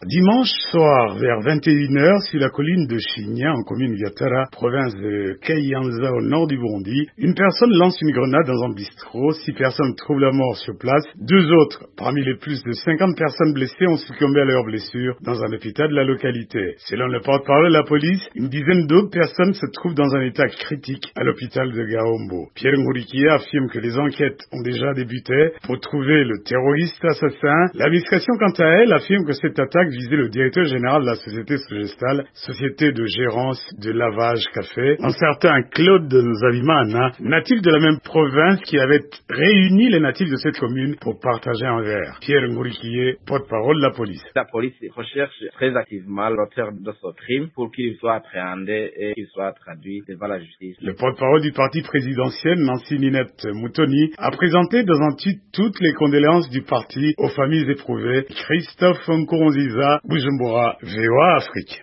Dimanche soir, vers 21h, sur la colline de Chigna, en commune Gatara, province de Kayanza, au nord du Burundi, une personne lance une grenade dans un bistrot. 6 personnes trouvent la mort sur place. 2 autres, parmi les plus de 50 personnes blessées, ont succombé à leurs blessures dans un hôpital de la localité. Selon le porte-parole de la police, une dizaine d'autres personnes se trouvent dans un état critique à l'hôpital de Gaombo. Pierre Ngourikia affirme que les enquêtes ont déjà débuté pour trouver le terroriste assassin. L'administration, quant à elle, affirme que cette attaque visait le directeur général de la société Sogestal, société de gérance de lavage café, un certain Claude Nzabimana, natif de la même province, qui avait réuni les natifs de cette commune pour partager un verre. Pierre Ngourikié, porte-parole de la police. La police recherche très activement l'auteur de ce crime pour qu'il soit appréhendé et qu'il soit traduit devant la justice. Le porte-parole du parti présidentiel, Nancy Ninette Moutoni, a présenté dans un tweet toutes les condoléances du parti aux familles éprouvées. Christophe Nkurunziza, Bujumbura, VOA Afrique.